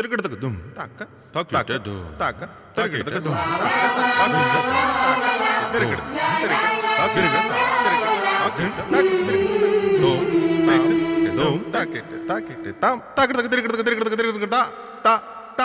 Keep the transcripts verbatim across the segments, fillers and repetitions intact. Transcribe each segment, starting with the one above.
తిరగడతకు దుమ్ తాక తాక దుమ్ తాక తిరగడతకు దుమ్ తిరగడ తిరగడ దుమ్ తాక దుమ్ తాక తాక తాం తాకడతకు తిరగడతకు తిరగడతకు తిరగడతకు తా తా తా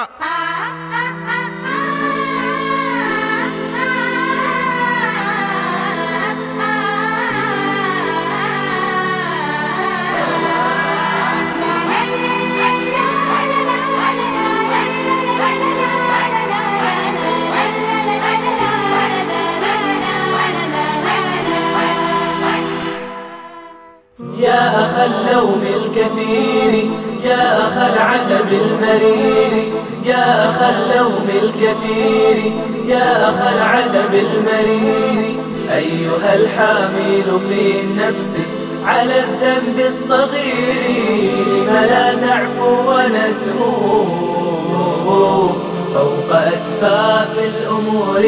يا أخا اللوم الكثير يا أخا العتب المرير يا أخا اللوم الكثير يا أخا العتب المرير أيها الحامل في النفس على الذنب الصغير لم لا تعفو ونسمو فوق أسفاف الأمور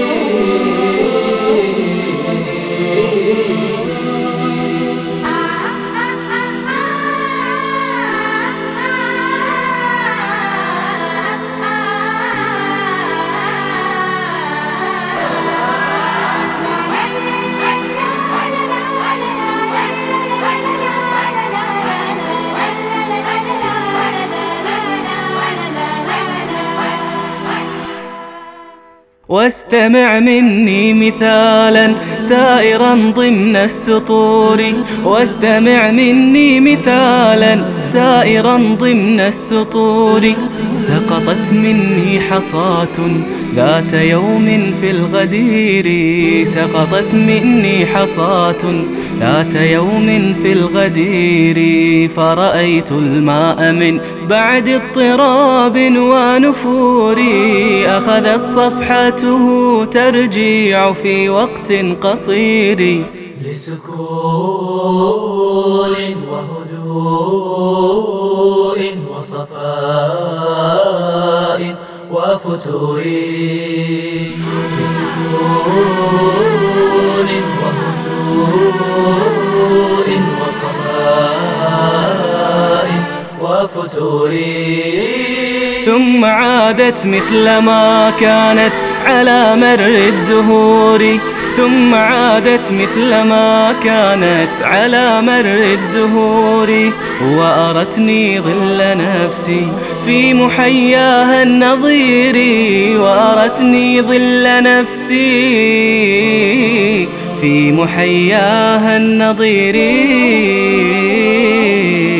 واستمع مني مثالا سائرا ضمن السطور واستمع مني مثالا سائرا ضمن السطور سقطت مني حصاة ذات يوم في الغدير سقطت مني حصاة ذات يوم في الغدير فرأيت الماء من بعد اضطراب ونفور أخذت صفحته ترجيع في وقت قصير لسكون وهدوء وصفاء وفتور لسكون وهدوء وصفاء وفتور ثم عادت مثل ما كانت على مر الدهور ثم عادت مثل ما كانت على مر الدهور وأرتني ظل نفسي في محياها النظير وأرتني ظل نفسي في محياها النظير